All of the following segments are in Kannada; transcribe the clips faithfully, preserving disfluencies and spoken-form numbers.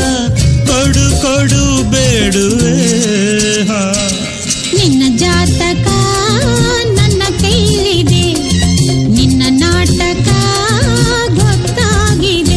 ಕೊಡು ಕೊಡು ಬೇಡುವೆ. ನಿನ್ನ ಜಾತಕ ನನ್ನ ಕೈಲಿದೆ, ನಿನ್ನ ನಾಟಕ ಗೊತ್ತಾಗಿದೆ.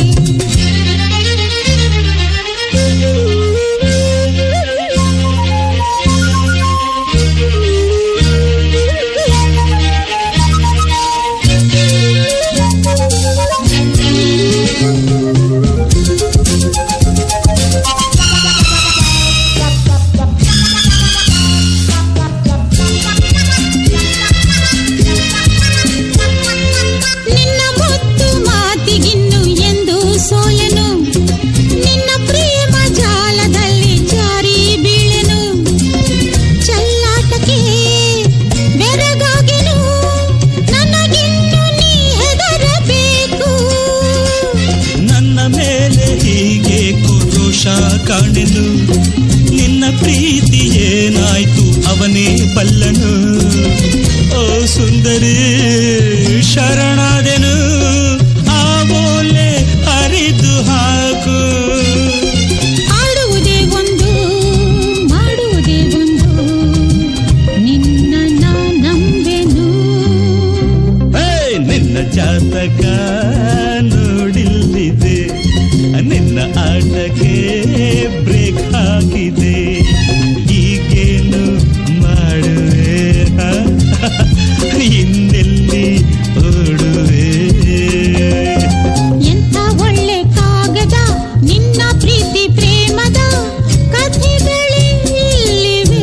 ಕಾಣೆನು ನಿನ್ನ ಪ್ರೀತಿ ಏನಾಯ್ತು ಅವನೇ ಬಲ್ಲನು. ಓ ಸುಂದರಿ ಶರಣಾದೆನು, ಆ ಬೋಲೆ ಹರಿದು ಹಾಕು. ಆಡುವುದೇ ಒಂದು ಮಾಡುವುದೇ ಒಂದು, ನಿನ್ನ ನಾ ನಂಬೆನು. ನಿನ್ನ ಜಾತಕ ನೋಡಿಲ್ಲಿದೆ, ನಿನ್ನ ಆಟಕ್ಕೆ ಬ್ರೇಕ್ ಹಾಕಿದೆ. ಈಗೇನು ಮಾಡುವೆ, ಹಿಂದೆಲ್ಲಿ ಓಡುವೆ. ಎಂಥ ಒಳ್ಳೆ ಕಾಗದ ನಿನ್ನ ಪ್ರೀತಿ ಪ್ರೇಮದ ಕಥೆಗಳಿವೆ.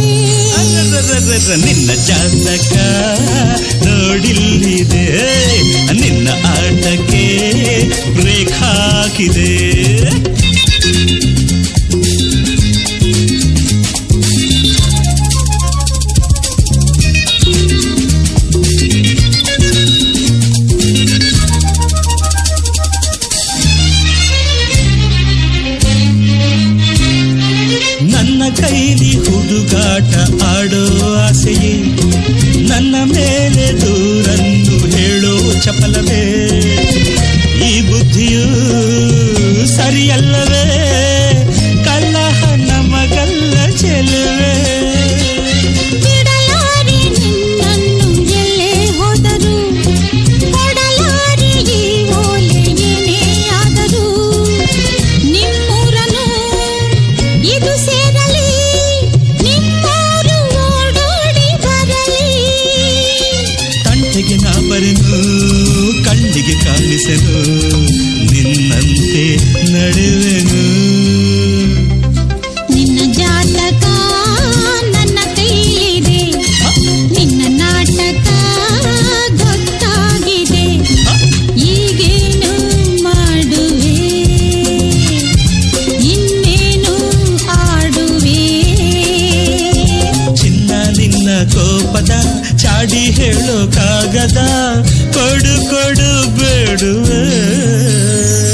ನಿನ್ನ ಜಾತಕ ನೋಡಿಲ್ಲಿದೆ, ನಿನ್ನ ಆಟಕ್ಕೆ ಬ್ರೇಕ್ ಹಾಕಿದೆ. ನನ್ನ ಕೈಲಿ ಹುಡುಗಾಟ ಆಡೋ ಆಸೆಯೇ, ನನ್ನ ಮೇಲೆ ದೂರನ್ನು ಹೇಳೋ ಚಪಲವೇ. ಈ ಬುದ್ಧಿಯೂ ಸರಿಯಲ್ಲವೇ, ಕಲ್ಲಹ ನಮಗಲ್ಲ ಚೆಲುವೆ. ಬಿಡಲಾರಿ ನಿನ್ನನ್ನು ಎಲ್ಲೇ ಹೋದರು, ಕೊಡಲಾರಿ ಈ ಓಲೆ ಏನೇ ಆದರೂ. ನಿಮ್ಮೂರನು ಇದು ಸೇರಲಿ, ನಿಮ್ಮೂರು ಓಡೋಡಿ ಬರಲಿ. ತಂಟೆಗೆ ನಾ ಬರೆನು, ಕಣ್ಣಿಗೆ ಕಾಣಿಸೆನು, ನಿನ್ನಂತೆ ನಡೆವೆನು. ನಿನ್ನ ಜಾತಕ ನನ್ನ ಕೈಲಿದೆ, ನಿನ್ನ ನಾಟಕ ಗೊತ್ತಾಗಿದೆ. ಈಗೇನು ಮಾಡುವೆ, ಇನ್ನೇನು ಆಡುವೆ. ಚಿನ್ನ ನಿನ್ನ ಕೋಪದ ಚಾಡಿ ಹೇಳೋ ಕಾಗದ, ಕೊಡು ಕೊಡು ಬೇಡುವೆ.